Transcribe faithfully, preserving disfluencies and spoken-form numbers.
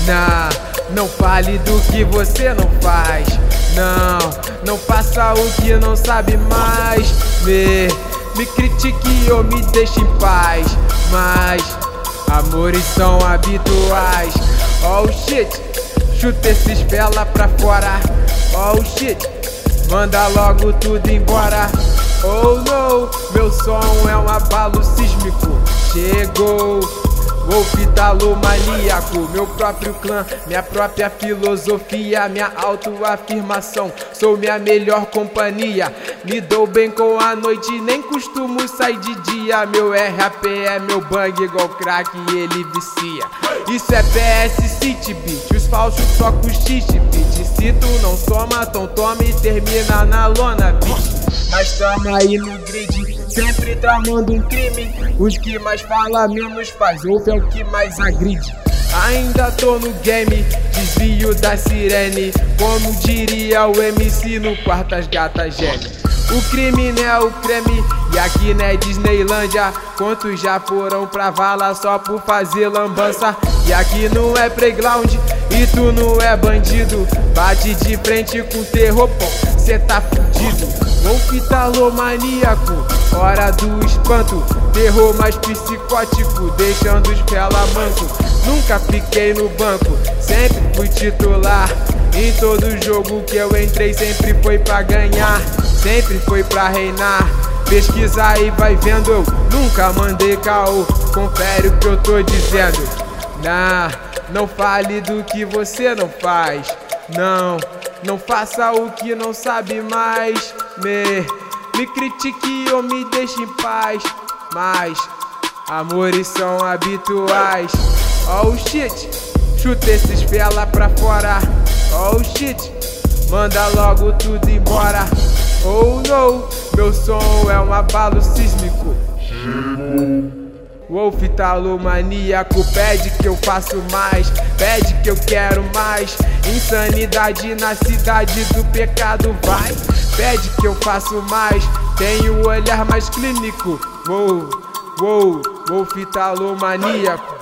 Nah, não fale do que você não faz. Não, não faça o que não sabe mais. Me, me critique ou me deixe em paz. Mas amores são habituais. Oh shit, chuta esses vela pra fora. Oh shit, manda logo tudo embora. Oh no, meu som é um abalo sísmico. Chegou Wolf Italomaníaco, meu próprio clã, minha própria filosofia, minha autoafirmação. Sou minha melhor companhia, me dou bem com a noite, nem costumo sair de dia. Meu R A P é meu bang igual crack e ele vicia. Isso é P S City Beat, os falsos tocam X beat. Se tu não soma, então toma e termina na lona, bitch. Mas tamo aí no grid, sempre tramando um crime. Os que mais fala menos faz, ouve é o que mais agride. Ainda tô no game, desvio da sirene. Como diria o M C no quarto as gatas gemem. O crime não é o creme, e aqui não é Disneylândia. Quantos já foram pra vala só por fazer lambança? E aqui não é playground, e tu não é bandido. Bate de frente com terror, pô, cê tá fudido. Wolf Italomaníaco, hora do espanto. Terror mais psicótico, deixando os pela manco. Nunca fiquei no banco, sempre fui titular. Em todo jogo que eu entrei sempre foi pra ganhar, sempre foi pra reinar. Pesquisa aí, vai vendo, eu nunca mandei caô. Confere o que eu tô dizendo. Nah, não fale do que você não faz. Não, não faça o que não sabe mais. Me, me critique ou me deixe em paz. Mas amores são habituais. Oh shit, chuta esses vela pra fora. Oh shit, manda logo tudo embora. Oh no, meu som é um abalo sísmico. Wolf Italomaníaco pede que eu faço mais, pede que eu quero mais. Insanidade na cidade do pecado vai. Pede que eu faço mais, tenho o olhar mais clínico. Uou, uou, Wolf Italomaníaco.